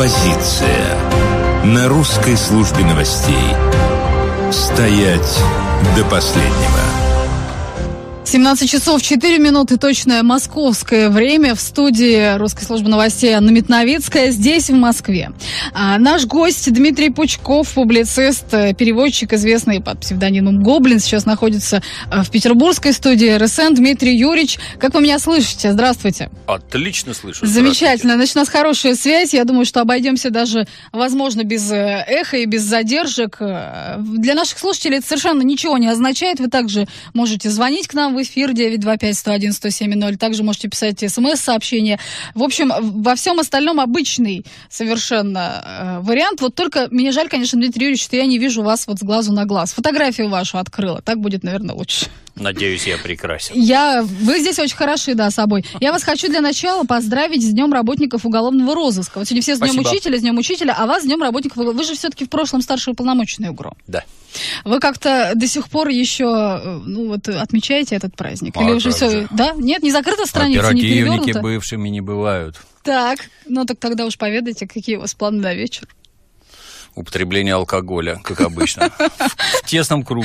Оппозиция. На русской службе новостей. Стоять до последнего. 17 часов 4 минуты, точное московское время. В студии русской службы новостей Анна Митновицкая, здесь, в Москве. Наш гость Дмитрий Пучков, публицист, переводчик, известный под псевдонимом Гоблин, сейчас находится в петербургской студии РСН. Дмитрий Юрьевич, как вы меня слышите? Здравствуйте. Отлично слышу. Замечательно. Значит, у нас хорошая связь. Я думаю, что обойдемся даже, возможно, без эха и без задержек. Для наших слушателей это совершенно ничего не означает. Вы также можете звонить к нам в эфир 925-101-107-0. Также можете писать смс-сообщения. В общем, во всем остальном обычный совершенно вариант. Вот только мне жаль, конечно, Дмитрий Юрьевич, что я не вижу вас вот с глазу на глаз. Фотографию вашу открыла. Так будет, наверное, лучше. Надеюсь, я прекрасен. Вы здесь очень хороши, да, собой. Я вас хочу для начала поздравить с Днем работников уголовного розыска. Вот сегодня все с Днем Учителя, а вас с Днем работников. Вы же все-таки в прошлом старший уполномоченный УГРО. Да. Вы как-то до сих пор еще, отмечаете этот праздник? Или уже все, да? Нет, не закрыта страница, не перевернута? Оперативники бывшими не бывают. Так, так тогда уж поведайте, какие у вас планы на вечер. Употребление алкоголя, как обычно, в тесном кругу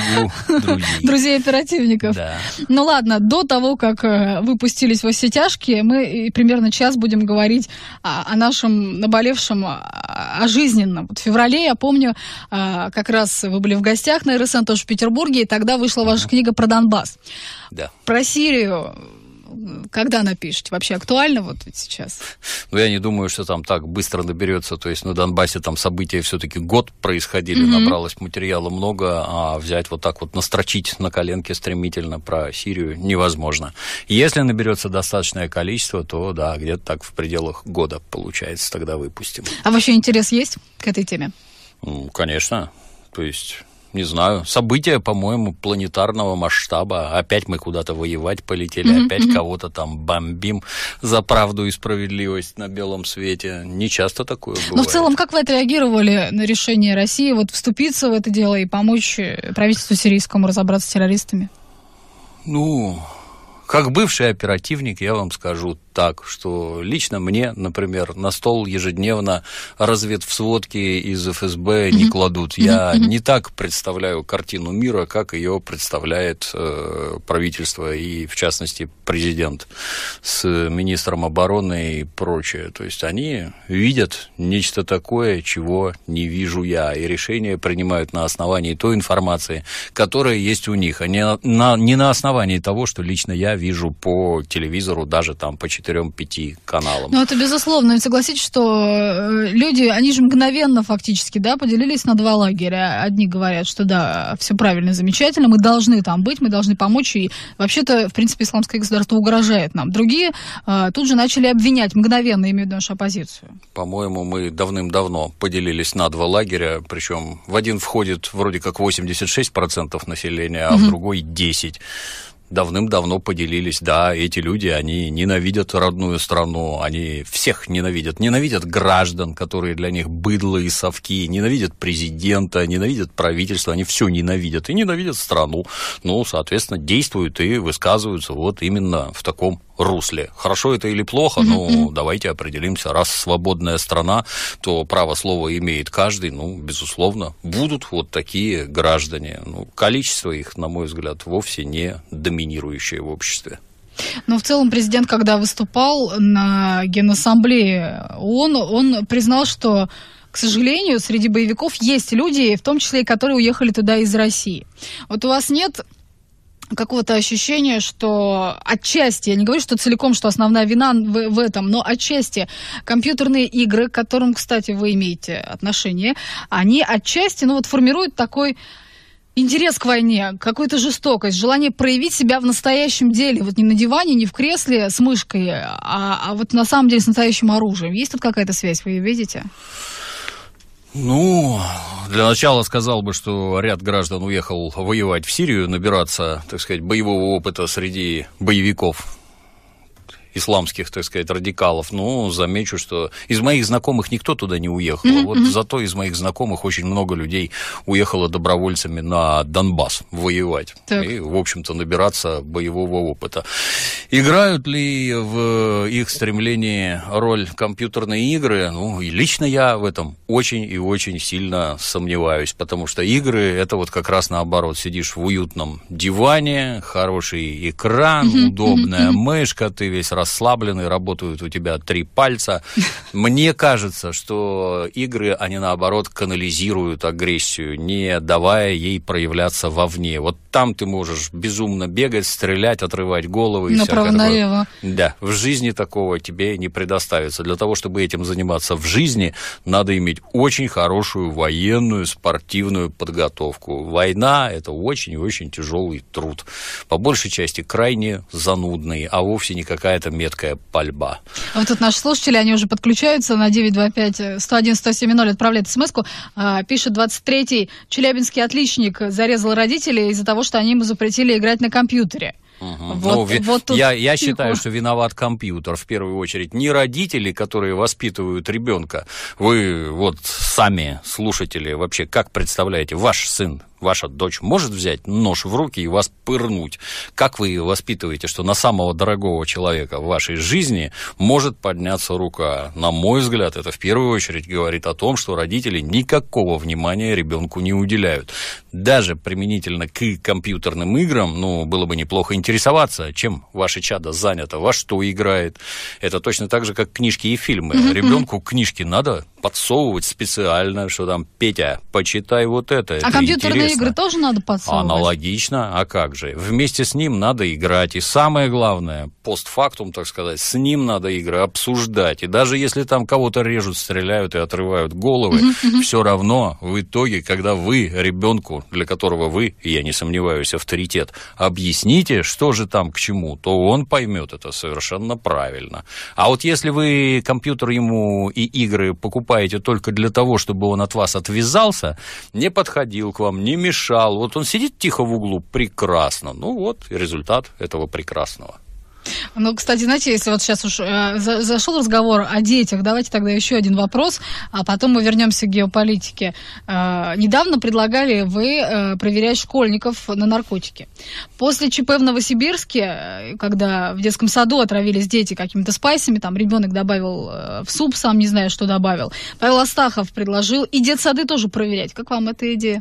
друзей-оперативников. Да. Ну ладно, до того, как вы пустились во все тяжкие, мы примерно час будем говорить о нашем наболевшем, о жизненном. Вот в феврале, я помню, как раз вы были в гостях на РСН, тоже в Петербурге, и тогда вышла ваша книга про Донбасс. Да. Про Сирию. Когда напишете? Вообще актуально вот ведь сейчас? Я не думаю, что там так быстро наберется. То есть на Донбассе там события все-таки год происходили, набралось материала много, а взять вот так вот, настрочить на коленке стремительно про Сирию невозможно. Если наберется достаточное количество, то да, где-то так в пределах года, получается, тогда выпустим. А вообще интерес есть к этой теме? Конечно. То есть... Не знаю, события, по-моему, планетарного масштаба. Опять мы куда-то воевать полетели, опять кого-то там бомбим за правду и справедливость на белом свете. Не часто такое бывает. Но в целом, как вы отреагировали на решение России вступиться в это дело и помочь правительству сирийскому разобраться с террористами? Как бывший оперативник, я вам скажу так, что лично мне, например, на стол ежедневно разведсводки из ФСБ не кладут. Я не так представляю картину мира, как ее представляет правительство и, в частности, президент с министром обороны и прочее. То есть они видят нечто такое, чего не вижу я, и решения принимают на основании той информации, которая есть у них, а не на основании того, что лично я вижу по телевизору, даже там по 4-5 каналам. Это безусловно. И согласитесь, что люди, они же мгновенно фактически, поделились на два лагеря. Одни говорят, что да, все правильно, замечательно, мы должны там быть, мы должны помочь, и вообще-то, в принципе, исламское государство угрожает нам. Другие тут же начали обвинять, мгновенно имеют нашу оппозицию. По-моему, мы давным-давно поделились на два лагеря, причем в один входит вроде как 86% населения, а в другой 10%. Давным-давно поделились, да, эти люди, они ненавидят родную страну, они всех ненавидят граждан, которые для них быдло и совки, ненавидят президента, ненавидят правительство, они все ненавидят и ненавидят страну, соответственно, действуют и высказываются вот именно в таком русле. Хорошо это или плохо, давайте определимся, раз свободная страна, то право слова имеет каждый, безусловно, будут вот такие граждане. Количество их, на мой взгляд, вовсе не доминирующее в обществе. Но в целом президент, когда выступал на Генассамблее ООН, он признал, что, к сожалению, среди боевиков есть люди, в том числе и которые уехали туда из России. Вот у вас нет какого-то ощущения, что отчасти, я не говорю, что целиком, что основная вина в этом, но отчасти компьютерные игры, к которым, кстати, вы имеете отношение, они отчасти, формируют такой интерес к войне, какую-то жестокость, желание проявить себя в настоящем деле, не на диване, не в кресле с мышкой, а на самом деле с настоящим оружием. Есть тут какая-то связь, вы ее видите? Для начала сказал бы, что ряд граждан уехал воевать в Сирию, набираться, так сказать, боевого опыта среди боевиков исламских, так сказать, радикалов. Ну, замечу, что из моих знакомых никто туда не уехал. Вот зато из моих знакомых очень много людей уехало добровольцами на Донбасс воевать. Так. И, в общем-то, набираться боевого опыта. Играют ли в их стремлении роль компьютерные игры? Ну, и лично я в этом очень и очень сильно сомневаюсь, потому что игры — это вот как раз наоборот. Сидишь в уютном диване, хороший экран, удобная мышка, ты весь расслабленный, работают у тебя 3 пальца. Мне кажется, что игры, они наоборот канализируют агрессию, не давая ей проявляться вовне. Вот там ты можешь безумно бегать, стрелять, отрывать головы. Направо-налево. Да, в жизни такого тебе не предоставится. Для того, чтобы этим заниматься в жизни, надо иметь очень хорошую военную, спортивную подготовку. Война — это очень и очень тяжелый труд. По большей части крайне занудный, а вовсе не какая-то меткая пальба. А вот тут наши слушатели, они уже подключаются на 925-101-107-0, отправляют смс-ку. Пишет 23-й: челябинский отличник зарезал родителей из-за того, что они ему запретили играть на компьютере. Я считаю, что виноват компьютер в первую очередь. Не родители, которые воспитывают ребенка. Вы вот сами, слушатели, вообще как представляете, ваш сын, ваша дочь может взять нож в руки и вас пырнуть? Как вы воспитываете, что на самого дорогого человека в вашей жизни может подняться рука? На мой взгляд, это в первую очередь говорит о том, что родители никакого внимания ребенку не уделяют. Даже применительно к компьютерным играм, было бы неплохо интересоваться, чем ваше чадо занято, во что играет. Это точно так же, как книжки и фильмы. Ребенку книжки надо подсовывать специально, что там: Петя, почитай вот это. А компьютерные игры тоже надо подсовывать? Аналогично, а как же? Вместе с ним надо играть. И самое главное, постфактум, так сказать, с ним надо игры обсуждать. И даже если там кого-то режут, стреляют и отрывают головы, все равно в итоге, когда вы ребенку, для которого вы, я не сомневаюсь, авторитет, объясните, что же там к чему, то он поймет это совершенно правильно. А вот если вы компьютер ему и игры покупаете только для того, чтобы он от вас отвязался, не подходил к вам, не мешал, вот он сидит тихо в углу, прекрасно. Вот результат этого прекрасного. Кстати, знаете, если вот сейчас уж зашел разговор о детях, давайте тогда еще один вопрос, а потом мы вернемся к геополитике. Недавно предлагали вы проверять школьников на наркотики. После ЧП в Новосибирске, когда в детском саду отравились дети какими-то спайсами, там ребенок добавил в суп, сам не знаю, что добавил, Павел Астахов предложил и детсады тоже проверять. Как вам эта идея?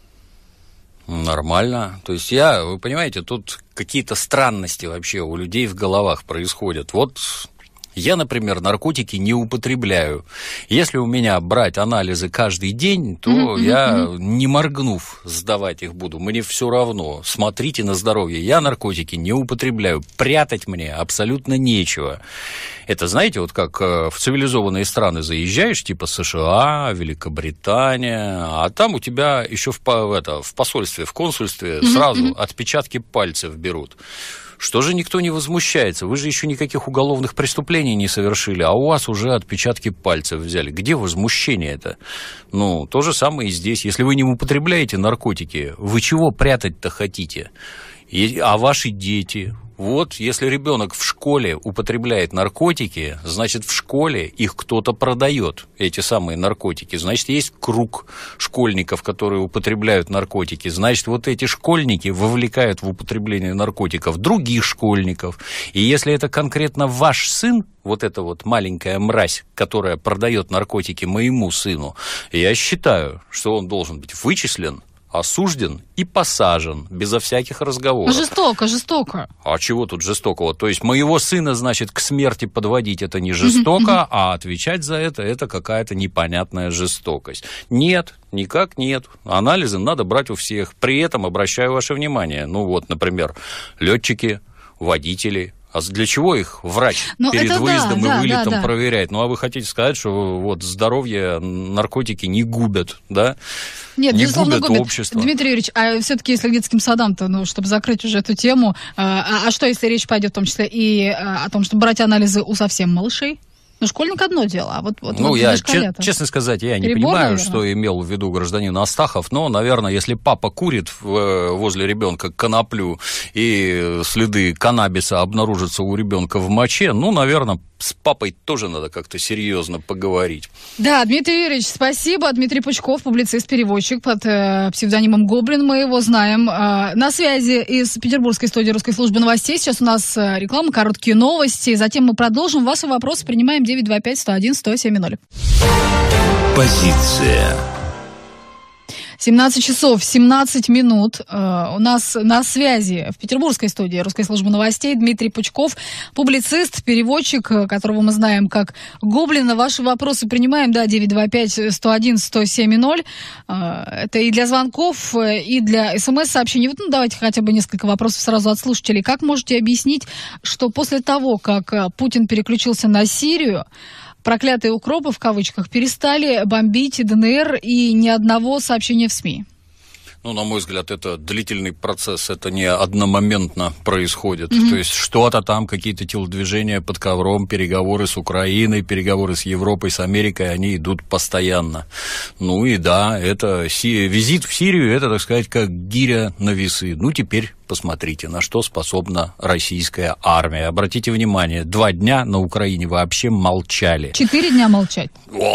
Нормально. То есть вы понимаете, тут какие-то странности вообще у людей в головах происходят. Вот я, например, наркотики не употребляю. Если у меня брать анализы каждый день, то я, не моргнув, сдавать их буду. Мне все равно. Смотрите на здоровье. Я наркотики не употребляю. Прятать мне абсолютно нечего. Это, знаете, вот как в цивилизованные страны заезжаешь, типа США, Великобритания, а там у тебя еще в посольстве, в консульстве сразу отпечатки пальцев берут. Что же никто не возмущается? Вы же еще никаких уголовных преступлений не совершили, а у вас уже отпечатки пальцев взяли. Где возмущение-то? То же самое и здесь. Если вы не употребляете наркотики, вы чего прятать-то хотите? А ваши дети? Вот, если ребенок в школе употребляет наркотики, значит, в школе их кто-то продает, эти самые наркотики. Значит, есть круг школьников, которые употребляют наркотики. Значит, вот эти школьники вовлекают в употребление наркотиков других школьников. И если это конкретно ваш сын, вот эта вот маленькая мразь, которая продает наркотики моему сыну, я считаю, что он должен быть вычислен, осужден и посажен, безо всяких разговоров. Жестоко. А чего тут жестокого? То есть моего сына, значит, к смерти подводить — это не жестоко, а отвечать за это какая-то непонятная жестокость. Нет, никак нет. Анализы надо брать у всех. При этом обращаю ваше внимание. Например, летчики, водители. А для чего их врач перед выездом и вылетом проверяет? А вы хотите сказать, что здоровье наркотики не губят, да? Нет, не безусловно, губят общество. Дмитрий Юрьевич, а все-таки если к детским садам-то, чтобы закрыть уже эту тему, а что, если речь пойдет в том числе и о том, чтобы брать анализы у совсем малышей? Ну, школьник одно дело, а вот я, честно сказать, я не понимаю, наверное, что имел в виду гражданин Астахов, но, наверное, если папа курит возле ребенка коноплю и следы каннабиса обнаружатся у ребенка в моче, наверное, с папой тоже надо как-то серьезно поговорить. Да, Дмитрий Юрьевич, спасибо. Дмитрий Пучков, публицист, переводчик под псевдонимом Гоблин, мы его знаем. На связи из петербургской студии русской службы новостей. Сейчас у нас реклама, короткие новости. Затем мы продолжим. Ваши вопросы принимаем 925-101-1070. Позиция. 17 часов 17 минут. У нас на связи в петербургской студии русской службы новостей Дмитрий Пучков, публицист, переводчик, которого мы знаем как Гоблина. Ваши вопросы принимаем, 925-101-1070. Это и для звонков, и для СМС-сообщений. Давайте хотя бы несколько вопросов сразу от слушателей. Как можете объяснить, что после того, как Путин переключился на Сирию, проклятые укропы, в кавычках, перестали бомбить ДНР и ни одного сообщения в СМИ? На мой взгляд, это длительный процесс, это не одномоментно происходит. То есть что-то там, какие-то телодвижения под ковром, переговоры с Украиной, переговоры с Европой, с Америкой, они идут постоянно. Это визит в Сирию, это, так сказать, как гиря на весы. Теперь посмотрите, на что способна российская армия. Обратите внимание, 2 дня на Украине вообще молчали. 4 дня молчать.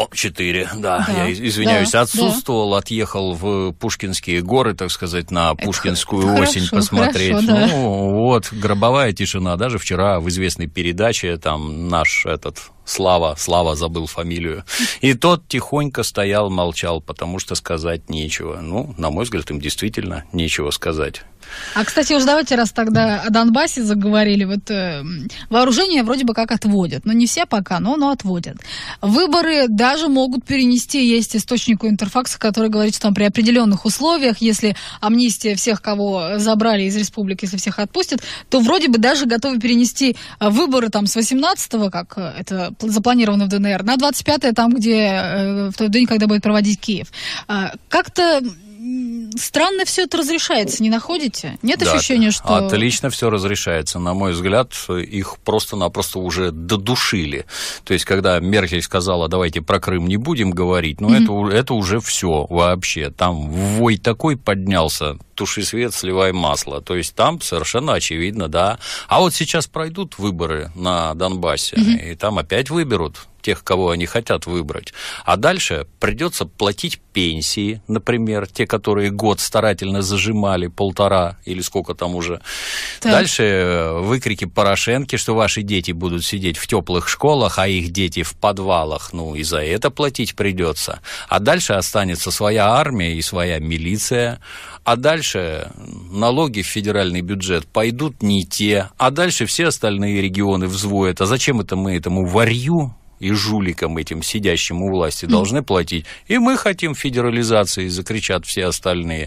4, да. Я извиняюсь, отсутствовал, отъехал в Пушкинские горы, так сказать, на Пушкинскую осень посмотреть. Хорошо, гробовая тишина. Даже вчера в известной передаче там наш Слава забыл фамилию. И тот тихонько стоял, молчал, потому что сказать нечего. На мой взгляд, им действительно нечего сказать. А, кстати, уж давайте, раз тогда о Донбассе заговорили, вооружение вроде бы как отводят. Не все пока, но отводят. Выборы даже могут перенести. Есть источник у Интерфакса, который говорит, что там при определенных условиях, если амнистия всех, кого забрали из республик, если всех отпустят, то вроде бы даже готовы перенести выборы с 18-го, как это запланировано в ДНР, на 25-е, там, где в тот день, когда будет проводить Киев. Как-то странно все это разрешается, не находите? Нет ощущения, что... Отлично все разрешается. На мой взгляд, их просто-напросто уже додушили. То есть, когда Меркель сказала, давайте про Крым не будем говорить, это уже все вообще. Там вой такой поднялся, туши свет, сливай масло. То есть, там совершенно очевидно, да. А вот сейчас пройдут выборы на Донбассе, и там опять выберут тех, кого они хотят выбрать. А дальше придется платить пенсии, например, те, которые год старательно зажимали, 1,5 или сколько там уже. Так. Дальше выкрики Порошенки, что ваши дети будут сидеть в теплых школах, а их дети в подвалах. И за это платить придется. А дальше останется своя армия и своя милиция. А дальше налоги в федеральный бюджет пойдут не те. А дальше все остальные регионы взвоят. А зачем это мы этому варью и жуликам этим, сидящим у власти, должны платить? И мы хотим федерализации, закричат все остальные.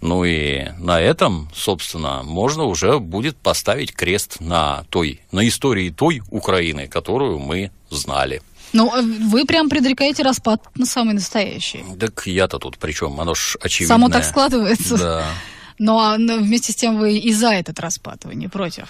И на этом, собственно, можно уже будет поставить крест на истории той Украины, которую мы знали. Вы прям предрекаете распад на самый настоящий. Так я-то тут при чем? Оно ж очевидное. Само так складывается. Да. Но вместе с тем вы и за этот распад, вы не против?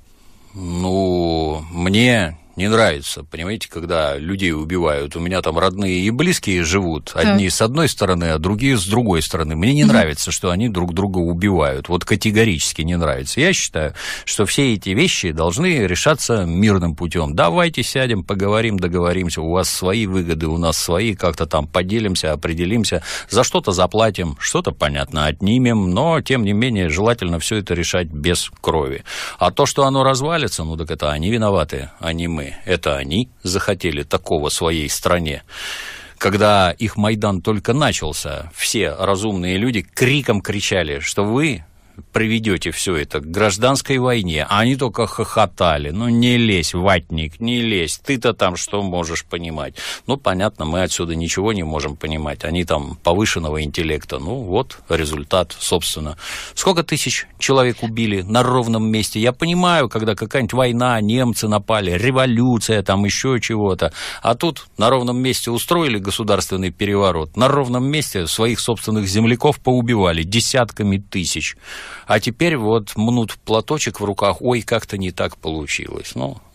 Мне не нравится, понимаете, когда людей убивают. У меня там родные и близкие живут. Одни с одной стороны, а другие с другой стороны. Мне не нравится, что они друг друга убивают. Категорически не нравится. Я считаю, что все эти вещи должны решаться мирным путем. Давайте сядем, поговорим, договоримся. У вас свои выгоды, у нас свои. Как-то там поделимся, определимся. За что-то заплатим, что-то, понятно, отнимем. Но, тем не менее, желательно все это решать без крови. А то, что оно развалится, так это они виноваты, а не мы. Это они захотели такого своей стране. Когда их Майдан только начался, все разумные люди криком кричали, что вы приведете все это к гражданской войне, а они только хохотали. Не лезь, ватник, не лезь, ты-то там что можешь понимать? Понятно, мы отсюда ничего не можем понимать, они там повышенного интеллекта. Результат, собственно. Сколько тысяч человек убили на ровном месте? Я понимаю, когда какая-нибудь война, немцы напали, революция, там еще чего-то, а тут на ровном месте устроили государственный переворот, на ровном месте своих собственных земляков поубивали десятками тысяч. А теперь мнут платочек в руках, ой, как-то не так получилось.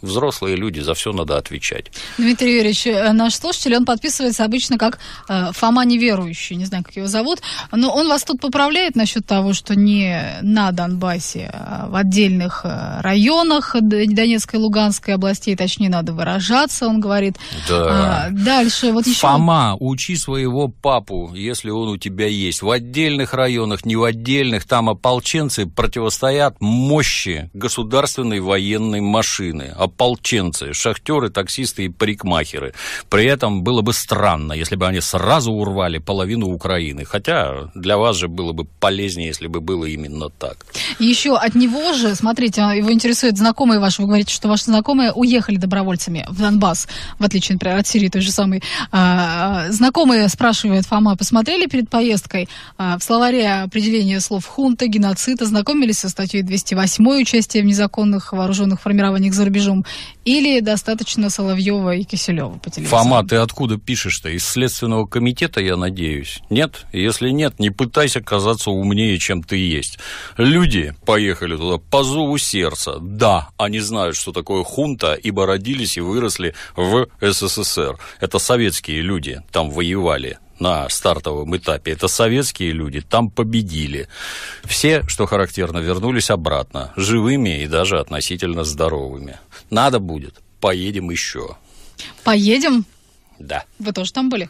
Взрослые люди, за все надо отвечать. Дмитрий Юрьевич, наш слушатель, он подписывается обычно как Фома Неверующий, не знаю, как его зовут, но он вас тут поправляет насчет того, что не на Донбассе, а в отдельных районах Донецкой и Луганской областей, точнее, надо выражаться, он говорит. Да. Дальше, вот еще... Фома, учи своего папу, если он у тебя есть. В отдельных районах, не в отдельных, там ополченцы противостоят мощи государственной военной машины. Ополченцы, шахтеры, таксисты и парикмахеры. При этом было бы странно, если бы они сразу урвали половину Украины. Хотя для вас же было бы полезнее, если бы было именно так. Еще от него же, смотрите, его интересуют знакомые ваши. Вы говорите, что ваши знакомые уехали добровольцами в Донбасс, в отличие, например, от Сирии той же самой. Знакомые спрашивают, Фома, посмотрели перед поездкой в словаре определение слов хунта, геноцид, ознакомились со статьей 208 участие в незаконных вооруженных формированиях за рубежом, или достаточно Соловьева и Киселева по телевизору? Фома, ты откуда пишешь-то? Из Следственного комитета, я надеюсь? Нет? Если нет, не пытайся казаться умнее, чем ты есть. Люди поехали туда по зову сердца. Да, они знают, что такое хунта, ибо родились и выросли в СССР. Это советские люди там воевали на стартовом этапе. Это советские люди там победили. Все, что характерно, вернулись обратно, живыми и даже относительно здоровыми. Надо будет, поедем еще. Поедем? Да. Вы тоже там были?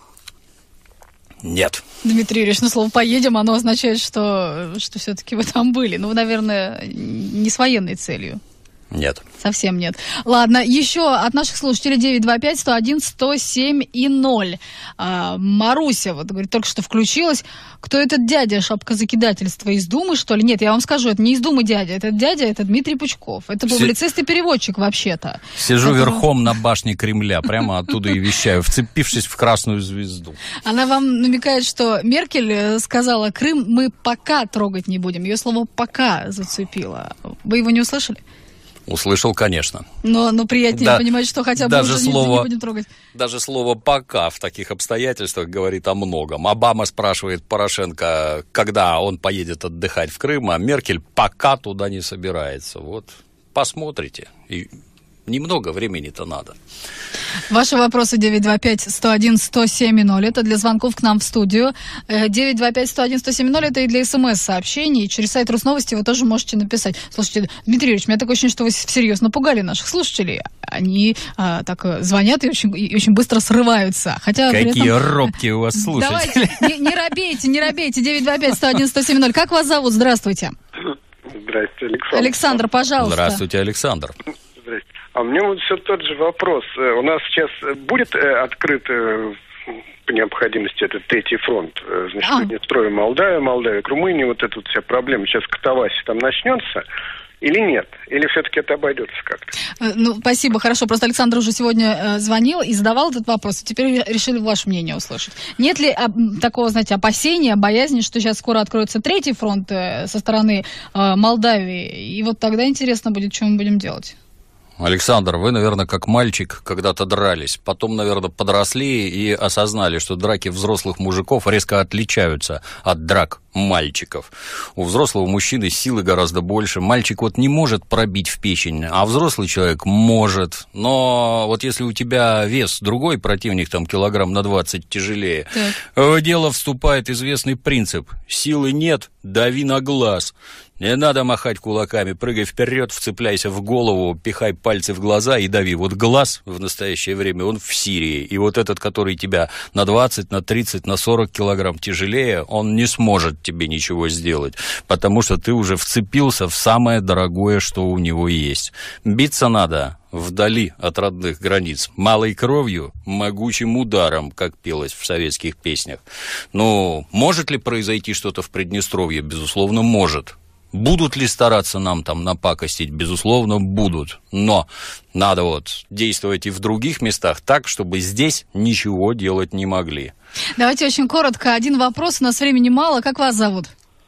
Нет. Дмитрий Юрьевич, слово «поедем», оно означает, что все-таки вы там были. Ну, наверное, не с военной целью. Нет. Совсем нет. Ладно, еще от наших слушателей 925-101-107 и 0. Маруся, вот говорит, только что включилась. Кто этот дядя, шапкозакидательство, из Думы, что ли? Нет, я вам скажу, это не из Думы дядя. Этот дядя, это Дмитрий Пучков. Это публицист и переводчик, вообще-то. Сижу верхом на башне Кремля, прямо оттуда и вещаю, вцепившись в красную звезду. Она вам намекает, что Меркель сказала, Крым мы пока трогать не будем. Ее слово «пока» зацепило. Вы его не услышали? Услышал, конечно. Но приятнее понимать, что хотя бы уже не будем трогать. Даже слово «пока» в таких обстоятельствах говорит о многом. Обама спрашивает Порошенко, когда он поедет отдыхать в Крым, а Меркель пока туда не собирается. Вот, посмотрите. И немного времени-то надо. Ваши вопросы 925-101-107-0. Это для звонков к нам в студию. 925-101-107-0 это и для смс-сообщений. Через сайт Русновости вы тоже можете написать. Слушайте, Дмитрий Юрьевич, у меня такое ощущение, что вы всерьез напугали наших слушателей. Они так звонят и очень быстро срываются. Хотя какие робкие у вас слушатели. Давайте, не робейте. 925-101-107-0. Как вас зовут? Здравствуйте. Здравствуйте, Александр. Александр, пожалуйста. Здравствуйте, Александр. Здрасте. А у меня вот все тот же вопрос. У нас сейчас будет открыт по необходимости этот третий фронт? Значит, Приднестровье, Молдавия, Румыния, вот эта вот вся проблема сейчас катавасия там начнется? Или нет? Или все-таки это обойдется как-то? Ну, спасибо, хорошо. Просто Александр уже сегодня звонил и задавал этот вопрос. Теперь решили ваше мнение услышать. Нет ли такого, знаете, опасения, боязни, что сейчас скоро откроется третий фронт со стороны Молдавии? И вот тогда интересно будет, что мы будем делать. Александр, вы, наверное, как мальчик когда-то дрались, потом, наверное, подросли и осознали, что драки взрослых мужиков резко отличаются от драк мальчиков. У взрослого мужчины силы гораздо больше. Мальчик вот не может пробить в печень, а взрослый человек может. Но вот если у тебя вес другой, противник там килограмм на 20 тяжелее, в дело вступает известный принцип. Силы нет, дави на глаз. Не надо махать кулаками, прыгай вперед, вцепляйся в голову, пихай пальцы в глаза и дави. Вот глаз в настоящее время, он в Сирии. И вот этот, который тебя на 20, на 30, на 40 килограмм тяжелее, он не сможет тебе ничего сделать, потому что ты уже вцепился в самое дорогое, что у него есть. Биться надо вдали от родных границ, малой кровью, могучим ударом, как пелось в советских песнях. Но может ли произойти что-то в Приднестровье? Безусловно, может. Будут ли стараться нам там напакостить? Безусловно, будут. Но надо вот действовать и в других местах так, чтобы здесь ничего делать не могли. Давайте очень коротко. Один вопрос, у нас времени мало. Как вас зовут?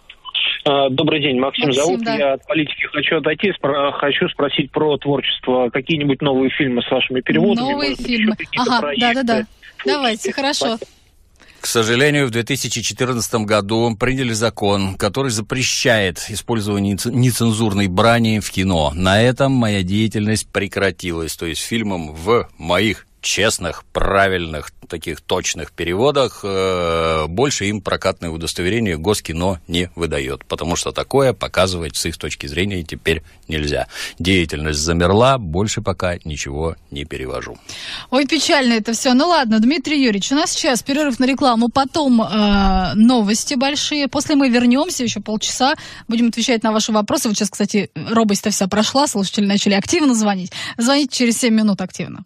Добрый день, Максим зовут. Да. Я от политики хочу отойти. Хочу спросить про творчество. Какие-нибудь новые фильмы с вашими переводами? Новые фильмы. Ага, да. Давайте, хорошо. К сожалению, в 2014 году приняли закон, который запрещает использование нецензурной брани в кино. На этом моя деятельность прекратилась. То есть фильмом в моих честных, правильных, таких точных переводах больше им прокатное удостоверение Госкино не выдает, потому что такое показывать с их точки зрения теперь нельзя. Деятельность замерла, больше пока ничего не перевожу. Ой, печально это все. Ну ладно, Дмитрий Юрьевич, у нас сейчас перерыв на рекламу, потом новости большие. После мы вернемся, еще полчаса, будем отвечать на ваши вопросы. Вот сейчас, кстати, робость-то вся прошла, слушатели начали активно звонить. Звоните через 7 минут активно.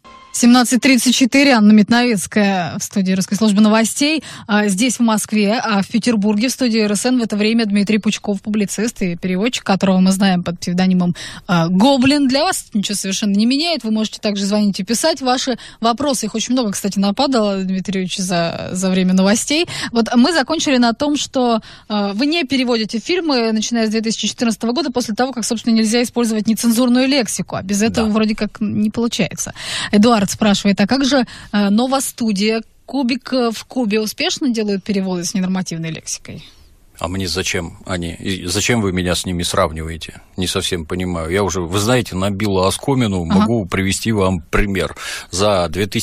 17:34, Анна Митновецкая в студии Русской службы новостей. Здесь, в Москве, а в Петербурге в студии РСН в это время Дмитрий Пучков, публицист и переводчик, которого мы знаем под псевдонимом Гоблин. Для вас ничего совершенно не меняет. Вы можете также звонить и писать ваши вопросы. Их очень много, кстати, нападало, Дмитрий Юрьевич, за время новостей. Вот мы закончили на том, что вы не переводите фильмы, начиная с 2014 года, после того, как, собственно, нельзя использовать нецензурную лексику. А без этого вроде как не получается. Эдуард спрашивает, а как же новостудия «Кубик в кубе» успешно делают переводы с ненормативной лексикой? А мне зачем они? И зачем вы меня с ними сравниваете? Не совсем понимаю. Я уже, вы знаете, набила оскомину, могу привести вам пример. За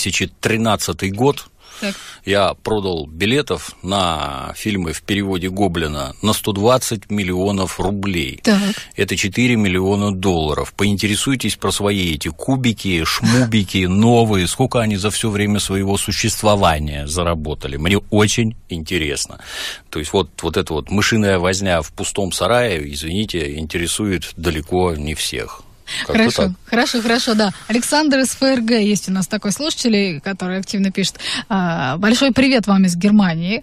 2013 год так. Я продал билетов на фильмы в переводе Гоблина на 120 миллионов рублей. Так. Это 4 миллиона долларов. Поинтересуйтесь про свои эти кубики, шмубики, новые, сколько они за все время своего существования заработали. Мне очень интересно. То есть вот эта вот мышиная возня в пустом сарае, извините, интересует далеко не всех. Хорошо, да. Александр из ФРГ есть у нас такой слушатель, который активно пишет. Большой привет вам из Германии.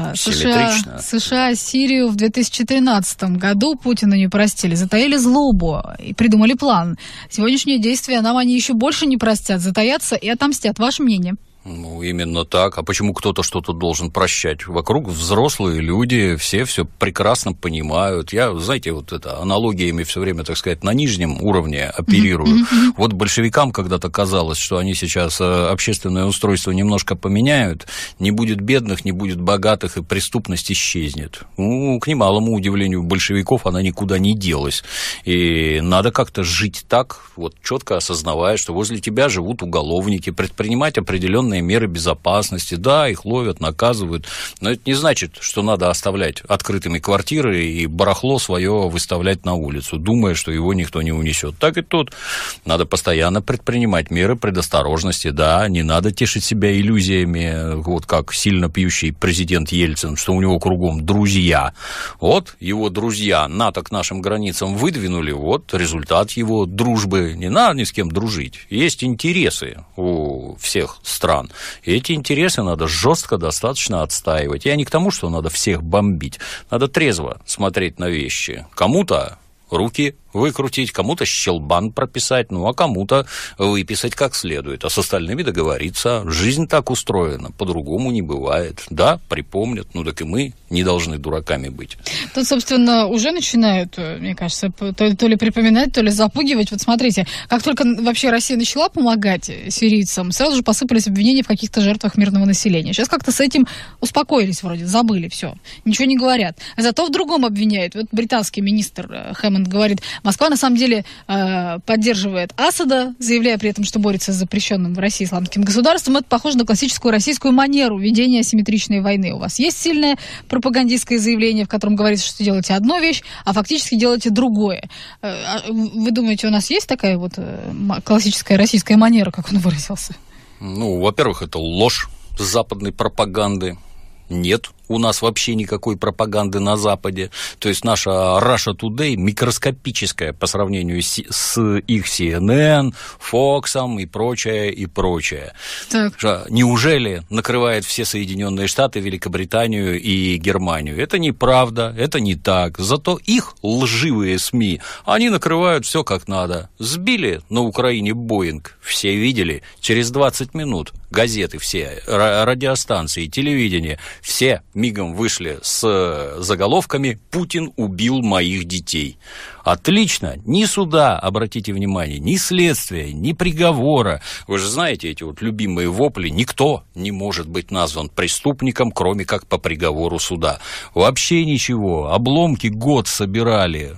США Сирию в 2013 году Путина не простили, затаили злобу и придумали план. Сегодняшние действия нам они еще больше не простят, затаятся и отомстят. Ваше мнение? Ну, именно так. А почему кто-то что-то должен прощать? Вокруг взрослые люди, все прекрасно понимают. Я, знаете, вот это аналогиями все время, так сказать, на нижнем уровне оперирую. Вот большевикам когда-то казалось, что они сейчас общественное устройство немножко поменяют, не будет бедных, не будет богатых, и преступность исчезнет. Ну, к немалому удивлению большевиков она никуда не делась. И надо как-то жить так, вот четко осознавая, что возле тебя живут уголовники, предпринимать определенные меры безопасности, да, их ловят, наказывают, но это не значит, что надо оставлять открытыми квартиры и барахло свое выставлять на улицу, думая, что его никто не унесет. Так и тут надо постоянно предпринимать меры предосторожности, да, не надо тешить себя иллюзиями, вот как сильно пьющий президент Ельцин, что у него кругом друзья. Вот его друзья НАТО к нашим границам выдвинули, вот результат его дружбы. Не надо ни с кем дружить. Есть интересы у всех стран. И эти интересы надо жестко достаточно отстаивать. Я не к тому, что надо всех бомбить. Надо трезво смотреть на вещи. Кому-то руки выкрутить, кому-то щелбан прописать, ну, а кому-то выписать как следует. А с остальными договориться. Жизнь так устроена, по-другому не бывает. Да, припомнят, ну, так и мы не должны дураками быть. Тут, собственно, уже начинают, мне кажется, то ли припоминать, то ли запугивать. Вот смотрите, как только вообще Россия начала помогать сирийцам, сразу же посыпались обвинения в каких-то жертвах мирного населения. Сейчас как-то с этим успокоились вроде, забыли, все, ничего не говорят. Зато в другом обвиняют. Вот британский министр Хэммонд говорит, Москва на самом деле поддерживает Асада, заявляя при этом, что борется с запрещенным в России исламским государством. Это похоже на классическую российскую манеру ведения асимметричной войны. У вас есть сильное пропагандистское заявление, в котором говорится, что делаете одну вещь, а фактически делаете другое. Вы думаете, у нас есть такая вот классическая российская манера, как он выразился? Ну, во-первых, это ложь западной пропаганды. Нет у нас вообще никакой пропаганды на Западе. То есть наша Russia Today микроскопическая по сравнению с их CNN, Fox и прочее, и прочее. Так. Неужели накрывает все Соединенные Штаты, Великобританию и Германию? Это неправда, это не так. Зато их лживые СМИ, они накрывают все как надо. Сбили на Украине Боинг, все видели, через 20 минут газеты все, радиостанции, телевидение, все мигом вышли с заголовками «Путин убил моих детей». Отлично. Ни суда, обратите внимание, ни следствия, ни приговора. Вы же знаете эти вот любимые вопли. Никто не может быть назван преступником, кроме как по приговору суда. Вообще ничего. Обломки год собирали.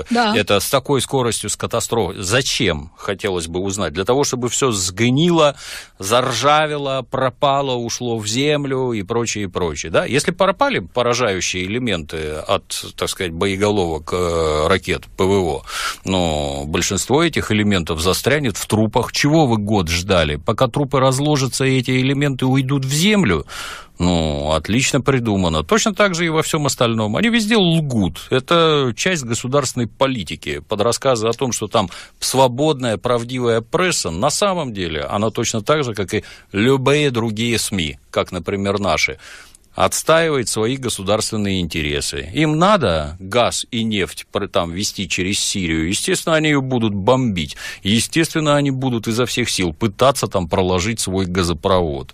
Это с такой скоростью, с катастрофой. Зачем, хотелось бы узнать? Для того, чтобы все сгнило, заржавело, пропало, ушло в землю и прочее, и прочее. Да? Если пропали поражающие элементы от, так сказать, боеголовок ракет ПВО, но большинство этих элементов застрянет в трупах. Чего вы год ждали? Пока трупы разложатся, и эти элементы уйдут в землю? Ну, отлично придумано. Точно так же и во всем остальном. Они везде лгут. Это часть государственной политики. Под рассказы о том, что там свободная, правдивая пресса, на самом деле она точно так же, как и любые другие СМИ, как, например, наши, отстаивает свои государственные интересы. Им надо газ и нефть там везти через Сирию. Естественно, они ее будут бомбить. Естественно, они будут изо всех сил пытаться там проложить свой газопровод.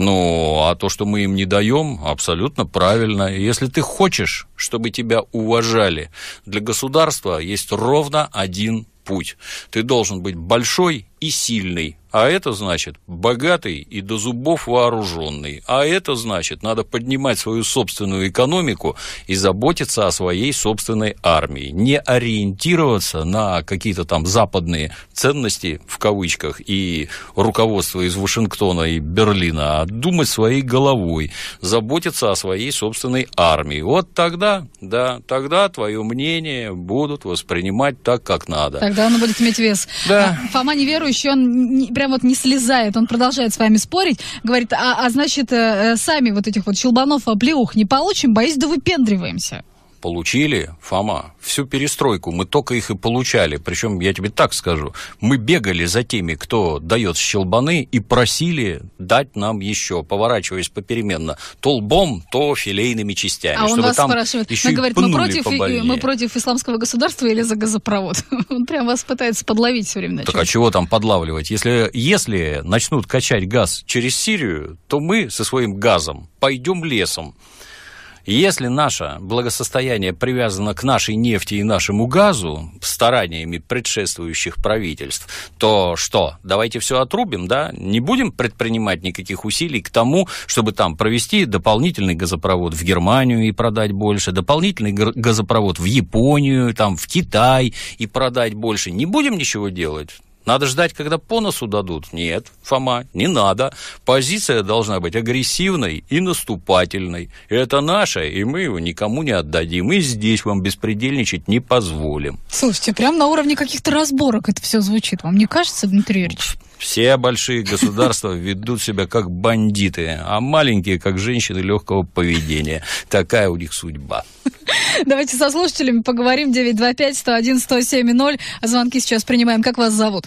Ну, а то, что мы им не даем, абсолютно правильно. Если ты хочешь, чтобы тебя уважали, для государства есть ровно один путь. Ты должен быть большой и сильный. А это значит богатый и до зубов вооруженный. А это значит, надо поднимать свою собственную экономику и заботиться о своей собственной армии. Не ориентироваться на какие-то там западные ценности, в кавычках, и руководство из Вашингтона и Берлина, а думать своей головой, заботиться о своей собственной армии. Вот тогда, да, тогда твое мнение будут воспринимать так, как надо. Тогда оно будет иметь вес. Да. Фома неверующий, он прям вот не слезает, он продолжает с вами спорить, говорит, значит, сами вот этих вот щелбанов, плеух не получим, боюсь, да выпендриваемся. Получили, Фома, всю перестройку, мы только их и получали. Причем, я тебе так скажу, мы бегали за теми, кто дает щелбаны, и просили дать нам еще, поворачиваясь попеременно, то лбом, то филейными частями. А он вас спрашивает, он говорит, мы против исламского государства или за газопровод? Он прям вас пытается подловить все время. Так а чего там подлавливать? Если начнут качать газ через Сирию, то мы со своим газом пойдем лесом. Если наше благосостояние привязано к нашей нефти и нашему газу стараниями предшествующих правительств, то что, давайте все отрубим, да? Не будем предпринимать никаких усилий к тому, чтобы там провести дополнительный газопровод в Германию и продать больше, дополнительный газопровод в Японию, там, в Китай и продать больше. Не будем ничего делать? Надо ждать, когда по носу дадут? Нет, Фома, не надо. Позиция должна быть агрессивной и наступательной. Это наше, и мы его никому не отдадим. И здесь вам беспредельничать не позволим. Слушайте, прям на уровне каких-то разборок это все звучит. Вам не кажется, Дмитрий Юрьевич? Все большие государства ведут себя как бандиты, а маленькие как женщины легкого поведения. Такая у них судьба. Давайте со слушателями поговорим. 925-101-107-0. Звонки сейчас принимаем. Как вас зовут?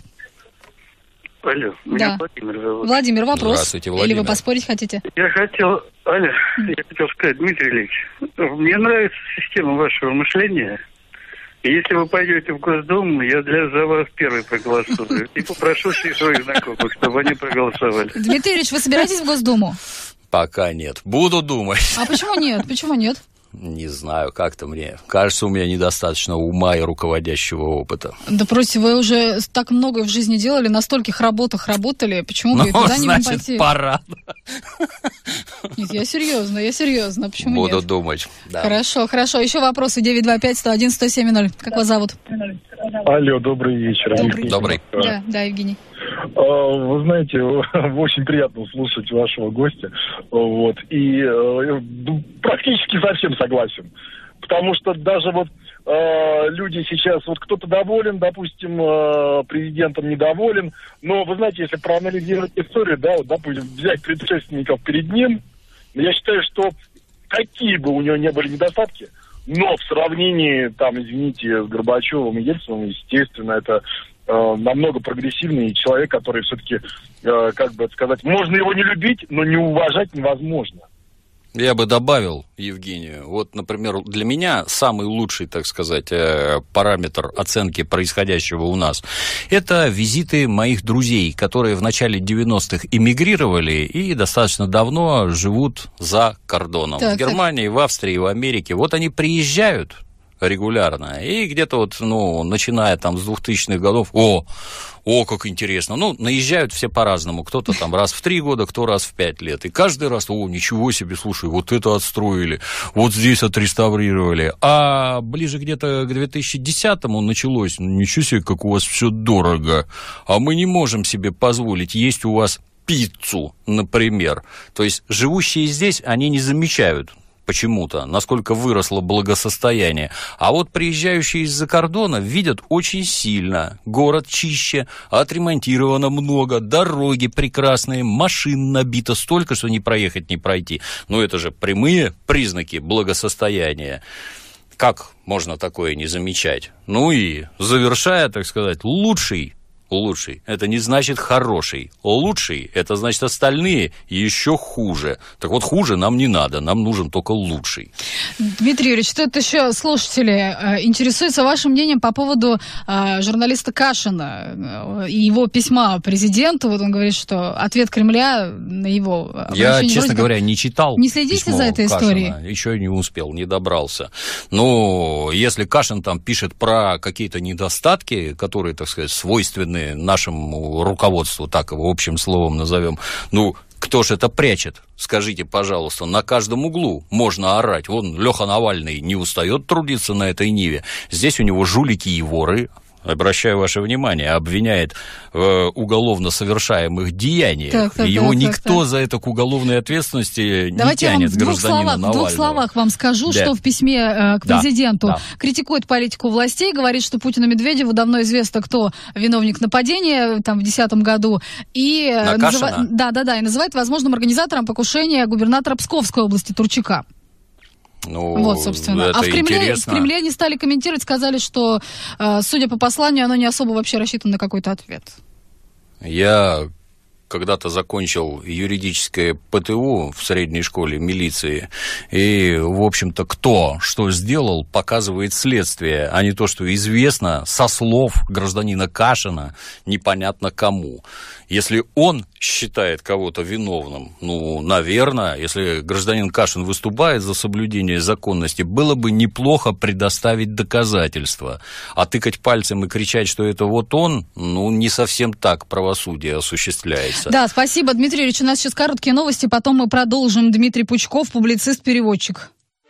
Алло, меня Владимир зовут. Владимир, вопрос. Здравствуйте, Владимир. Или вы поспорить хотите? Я хотел сказать, Дмитрий Ильич, мне нравится система вашего мышления. И если вы пойдете в Госдуму, я за вас первый проголосую. И попрошу всех своих знакомых, чтобы они проголосовали. Дмитрий Ильич, вы собираетесь в Госдуму? Пока нет. Буду думать. А почему нет? Почему нет? Не знаю, как-то мне кажется, у меня недостаточно ума и руководящего опыта. Да просто вы уже так много в жизни делали, на стольких работах работали, почему бы туда не пойти? Значит, пора. Нет, я серьезно, почему Буду нет? думать, да. Хорошо. Еще вопросы 925-101-107-0. Как вас зовут? Алло, добрый вечер. Добрый. Да, Евгений. Вы знаете, очень приятно слушать вашего гостя. Вот, и практически совсем согласен. Потому что даже вот люди сейчас, вот кто-то доволен, допустим, президентом недоволен. Но, вы знаете, если проанализировать историю, да, вот, допустим, взять предшественников перед ним, я считаю, что какие бы у него не были недостатки, но в сравнении, там, извините, с Горбачевым и Ельциным, естественно, это намного прогрессивный человек, который все-таки, как бы сказать, можно его не любить, но не уважать невозможно. Я бы добавил, Евгению, вот, например, для меня самый лучший, так сказать, параметр оценки происходящего у нас – это визиты моих друзей, которые в начале 90-х эмигрировали и достаточно давно живут за кордоном. В Германии, в Австрии, в Америке. Вот они приезжают регулярно, и где-то вот, начиная там с 2000-х годов, как интересно. Наезжают все по-разному. Кто-то там раз в 3 года, кто раз в 5 лет. И каждый раз, ничего себе, слушай, вот это отстроили, вот здесь отреставрировали. А ближе где-то к 2010-му началось, ничего себе, как у вас все дорого. А мы не можем себе позволить есть у вас пиццу, например. То есть живущие здесь, они не замечают почему-то, насколько выросло благосостояние. А вот приезжающие из-за кордона видят очень сильно. Город чище, отремонтировано много, дороги прекрасные, машин набито столько, что не проехать, не пройти. Это же прямые признаки благосостояния. Как можно такое не замечать? И завершая, так сказать, лучший – это не значит хороший. Лучший – это значит остальные еще хуже. Так вот, хуже нам не надо, нам нужен только лучший. Дмитрий Юрьевич, тут еще слушатели интересуются вашим мнением по поводу журналиста Кашина и его письма президенту. Вот он говорит, что ответ Кремля на его обращение... Я, честно говоря, не читал. Не следите за этой историей? Кашина. Еще не успел, не добрался. Но если Кашин там пишет про какие-то недостатки, которые, так сказать, свойственны нашему руководству, так его общим словом назовем, кто ж это прячет? Скажите, пожалуйста, на каждом углу можно орать. Вон Леха Навальный не устает трудиться на этой ниве. Здесь у него жулики и воры. Обращаю ваше внимание, обвиняет в уголовно совершаемых деяниях. Его никто за это к уголовной ответственности не тянет, гражданина Навального. В 2 словах вам скажу, что в письме к президенту критикует политику властей, говорит, что Путину и Медведеву давно известно, кто виновник нападения там, в 2010 году. И и называет возможным организатором покушения губернатора Псковской области Турчака. Собственно. А в Кремле не стали комментировать, сказали, что, судя по посланию, оно не особо вообще рассчитано на какой-то ответ. Я когда-то закончил юридическое ПТУ в средней школе милиции, и, в общем-то, кто что сделал, показывает следствие, а не то, что известно со слов гражданина Кашина непонятно кому. Если он считает кого-то виновным, наверное, если гражданин Кашин выступает за соблюдение законности, было бы неплохо предоставить доказательства. А тыкать пальцем и кричать, что это вот он, не совсем так правосудие осуществляется. Да, спасибо, Дмитрий Юрьевич. У нас сейчас короткие новости, потом мы продолжим. Дмитрий Пучков, публицист-переводчик.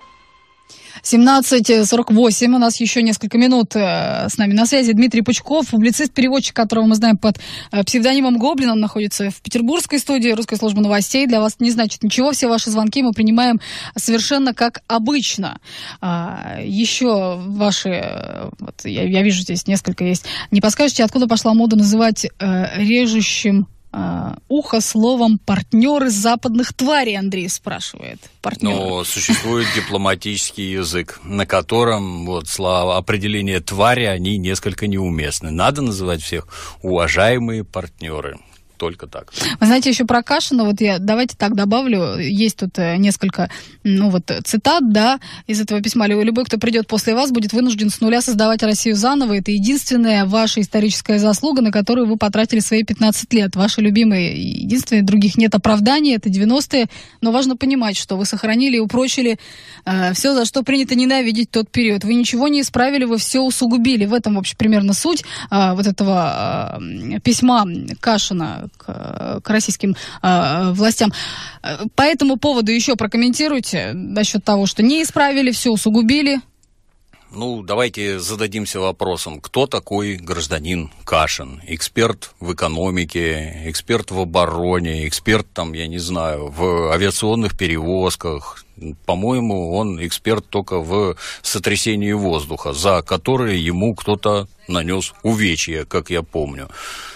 17:48, у нас еще несколько минут с нами на связи Дмитрий Пучков, публицист-переводчик, которого мы знаем под псевдонимом Гоблин. Он находится в петербургской студии Русской службы новостей. Для вас не значит ничего, все ваши звонки мы принимаем совершенно как обычно. Еще ваши, я вижу здесь несколько есть. Не подскажете, откуда пошла мода называть режущим ухо словом «партнеры западных тварей», Андрей спрашивает. Существует дипломатический язык, на котором слова определения «твари», они несколько неуместны. Надо называть всех уважаемые партнеры. Только так. Вы знаете, еще про Кашина, давайте так добавлю, есть тут несколько, цитат, из этого письма. Любой, кто придет после вас, будет вынужден с нуля создавать Россию заново. Это единственная ваша историческая заслуга, на которую вы потратили свои 15 лет. Ваши любимые, единственные, других нет оправданий, это 90-е. Но важно понимать, что вы сохранили и упрочили все, за что принято ненавидеть тот период. Вы ничего не исправили, вы все усугубили. В этом, в общем, примерно суть этого письма Кашина к российским властям. По этому поводу еще прокомментируйте насчет того, что не исправили, все усугубили. Давайте зададимся вопросом, кто такой гражданин Кашин? Эксперт в экономике, эксперт в обороне, эксперт, в авиационных перевозках. По-моему, он эксперт только в сотрясении воздуха, за которое ему кто-то нанес увечья, как я помню.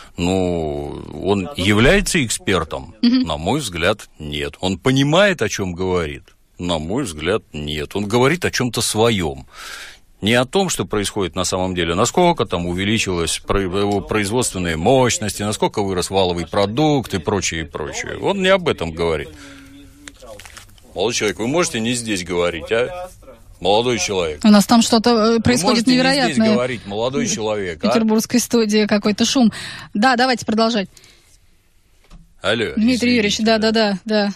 Он является экспертом? На мой взгляд, нет. Он понимает, о чем говорит? На мой взгляд, нет. Он говорит о чем-то своем. Не о том, что происходит на самом деле, насколько там увеличилась его производственные мощности, насколько вырос валовый продукт и прочее, и прочее. Он не об этом говорит. Молодой человек, вы можете не здесь говорить, а? Молодой человек. У нас там что-то происходит невероятное. Не здесь говорить, молодой человек, в петербургской студии какой-то шум. Да, давайте продолжать. Алло. Дмитрий Юрьевич, да.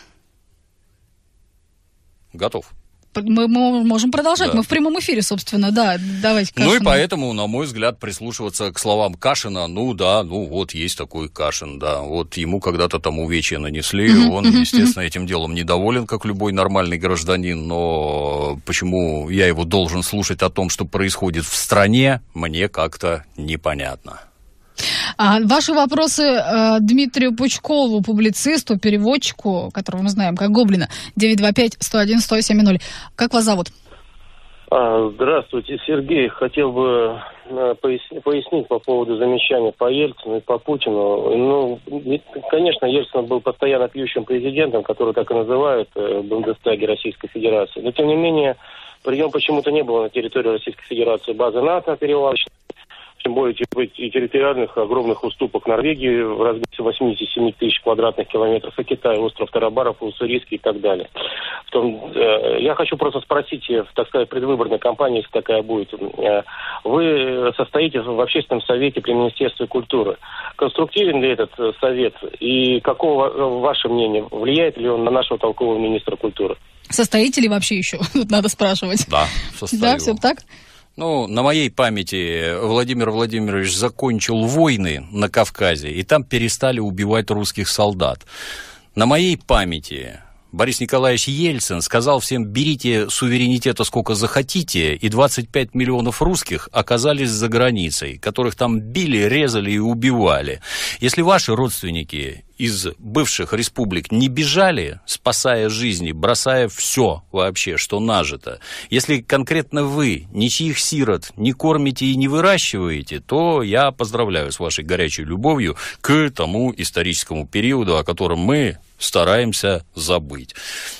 Готов. Мы можем продолжать, да. Мы в прямом эфире, собственно, да, давайте Кашина. Ну и поэтому, на мой взгляд, прислушиваться к словам Кашина, вот есть такой Кашин, да, вот ему когда-то там увечья нанесли, он, естественно, этим делом недоволен, как любой нормальный гражданин, но почему я его должен слушать о том, что происходит в стране, мне как-то непонятно. Ваши вопросы Дмитрию Пучкову, публицисту, переводчику, которого мы знаем как Гоблина, 925-101-107-0. Как вас зовут? Здравствуйте, Сергей. Хотел бы пояснить по поводу замечания по Ельцину и по Путину. Конечно, Ельцин был постоянно пьющим президентом, который так и называют в Бундестаге Российской Федерации. Но, тем не менее, при нем почему-то не было на территории Российской Федерации базы НАТО перевалочной. Тем более и территориальных огромных уступок Норвегии в размере 87 тысяч квадратных километров, и Китай, остров Тарабаров, Уссурийский и так далее. Я хочу просто спросить, так сказать, предвыборной кампании, если такая будет. Вы состоите в общественном совете при Министерстве культуры. Конструктивен ли этот совет? И какого ваше мнение? Влияет ли он на нашего толкового министра культуры? Состоите ли вообще еще? Тут надо спрашивать. Да, состою. Да, все так? На моей памяти Владимир Владимирович закончил войны на Кавказе, и там перестали убивать русских солдат. На моей памяти Борис Николаевич Ельцин сказал всем: берите суверенитета сколько захотите, и 25 миллионов русских оказались за границей, которых там били, резали и убивали. Если ваши родственники из бывших республик не бежали, спасая жизни, бросая все вообще, что нажито, если конкретно вы ничьих сирот не кормите и не выращиваете, то я поздравляю с вашей горячей любовью к тому историческому периоду, о котором мы стараемся забыть.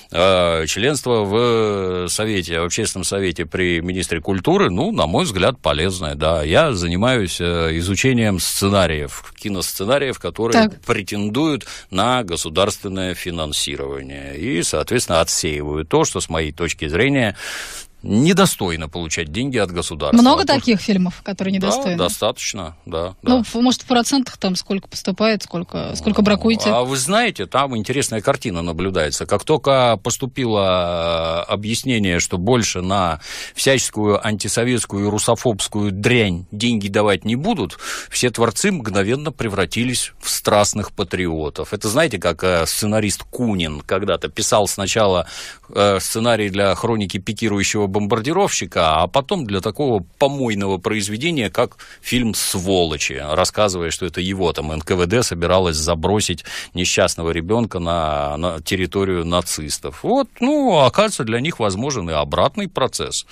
Членство в совете, в общественном совете при министре культуры, на мой взгляд, полезное, да. Я занимаюсь изучением сценариев, киносценариев, которые претендуют на государственное финансирование и, соответственно, отсеивают то, что, с моей точки зрения, недостойно получать деньги от государства. Много таких фильмов, которые недостойны? Да, достаточно, да. Может, в процентах там сколько поступает, сколько бракуете? А вы знаете, там интересная картина наблюдается. Как только поступило объяснение, что больше на всяческую антисоветскую и русофобскую дрянь деньги давать не будут, все творцы мгновенно превратились в страстных патриотов. Это, знаете, как сценарист Кунин когда-то писал сначала сценарий для хроники пикирующего бомбардировщика, а потом для такого помойного произведения, как фильм «Сволочи», рассказывая, что это его там НКВД собиралось забросить несчастного ребенка на территорию нацистов. Оказывается, для них возможен и обратный процесс.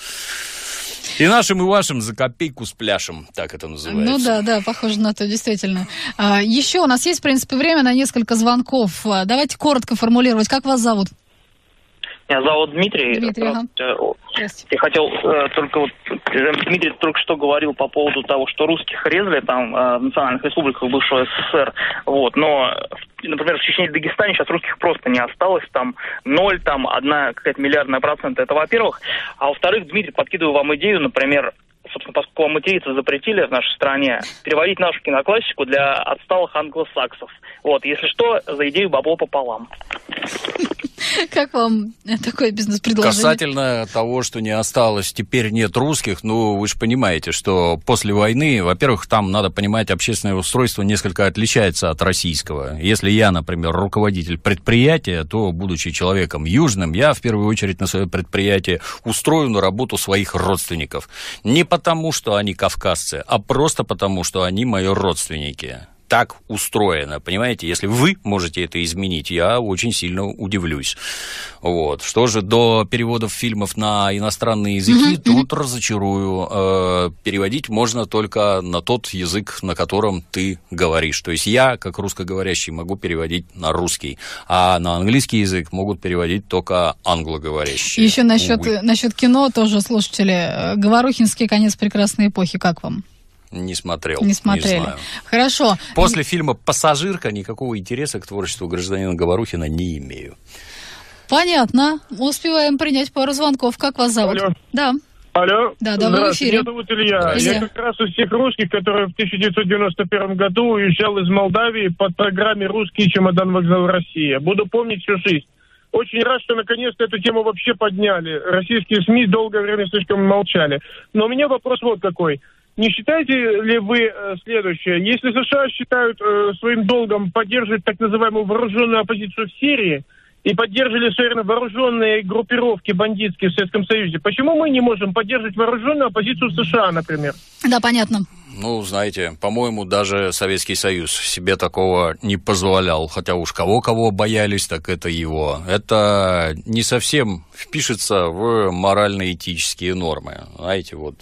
И нашим, и вашим за копейку с пляшем, так это называется. Да, похоже на то, действительно. Еще у нас есть, в принципе, время на несколько звонков. Давайте коротко формулировать. Как вас зовут? Меня зовут Дмитрий. Я хотел Дмитрий только что говорил по поводу того, что русских резали там в национальных республиках бывшего СССР. Но, например, в Чечне и Дагестане сейчас русских просто не осталось. Там 0, там 1 какая-то миллиардная процента. Это во-первых. А во-вторых, Дмитрий, подкидываю вам идею, например, собственно, поскольку вам материться запретили в нашей стране, переводить нашу киноклассику для отсталых англосаксов. Если что, за идею бабло пополам. Как вам такое бизнес-предложение? Касательно того, что не осталось, теперь нет русских, вы же понимаете, что после войны, во-первых, там, надо понимать, общественное устройство несколько отличается от российского. Если я, например, руководитель предприятия, то, будучи человеком южным, я в первую очередь на свое предприятие устрою на работу своих родственников. Не потому, что они кавказцы, а просто потому, что они мои родственники. Так устроено, понимаете? Если вы можете это изменить, я очень сильно удивлюсь. Что же до переводов фильмов на иностранные языки, тут разочарую. Переводить можно только на тот язык, на котором ты говоришь. То есть я, как русскоговорящий, могу переводить на русский, а на английский язык могут переводить только англоговорящие. Еще насчет кино тоже, слушатели. Говорухинский «Конец прекрасной эпохи». Как вам? Не смотрел. Не смотрели. Не знаю. Хорошо. После фильма «Пассажирка» никакого интереса к творчеству гражданина Говорухина не имею. Понятно. Успеваем принять пару звонков. Как вас зовут? Алло. Да. Алло. Да, вы в эфире. Меня зовут Илья. Я как раз из тех русских, которые в 1991 году уезжал из Молдавии под программе «Русский чемодан вокзал Россия». Буду помнить всю жизнь. Очень рад, что наконец-то эту тему вообще подняли. Российские СМИ долгое время слишком молчали. Но у меня вопрос вот какой. Не считаете ли вы следующее? Если США считают своим долгом поддерживать так называемую вооруженную оппозицию в Сирии, и поддерживали, наверное, вооруженные группировки бандитские в Советском Союзе, почему мы не можем поддерживать вооруженную оппозицию в США, например? Да, понятно. Ну, знаете, по-моему, даже Советский Союз себе такого не позволял. Хотя уж кого-кого боялись, так это его. Это не совсем впишется в морально-этические нормы. Знаете, вот,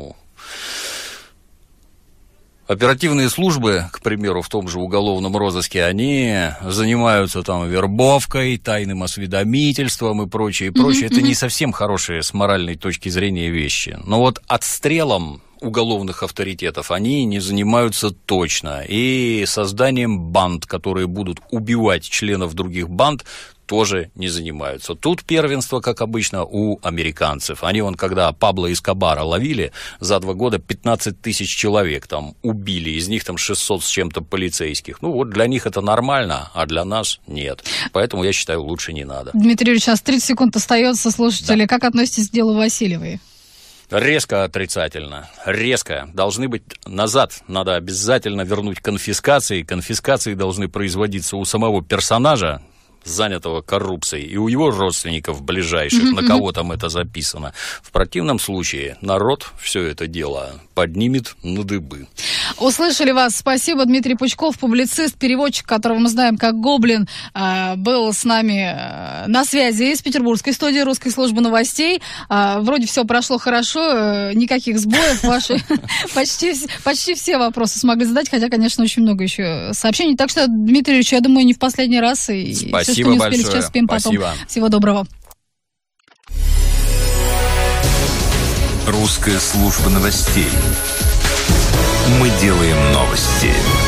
оперативные службы, к примеру, в том же уголовном розыске, они занимаются там вербовкой, тайным осведомительством и прочее, прочее. Это не совсем хорошие с моральной точки зрения вещи. Но вот отстрелом уголовных авторитетов они не занимаются точно. И созданием банд, которые будут убивать членов других банд, тоже не занимаются. Тут первенство, как обычно, у американцев. Они, когда Пабло Эскобара ловили, за 2 года 15 тысяч человек там убили, из них там 600 с чем-то полицейских. Вот для них это нормально, а для нас нет. Поэтому, я считаю, лучше не надо. Дмитрий Юрьевич, сейчас 30 секунд остается, слушатели. Да. Как относитесь к делу Васильевой? Резко отрицательно. Резко. Должны быть назад. Надо обязательно вернуть конфискации. Конфискации должны производиться у самого персонажа, занятого коррупцией, и у его родственников ближайших, на кого там это записано. В противном случае народ все это дело поднимет на дыбы. Услышали вас. Спасибо. Дмитрий Пучков, публицист, переводчик, которого мы знаем как Гоблин, был с нами на связи из петербургской студии Русской службы новостей. Вроде все прошло хорошо, никаких сбоев. Ваши почти все вопросы смогли задать, хотя, конечно, очень много еще сообщений. Так что, Дмитрий Ильич, я думаю, не в последний раз. Спасибо. Что не успели, большое. Сейчас спим потом. Всего доброго. Русская служба новостей. Мы делаем новости.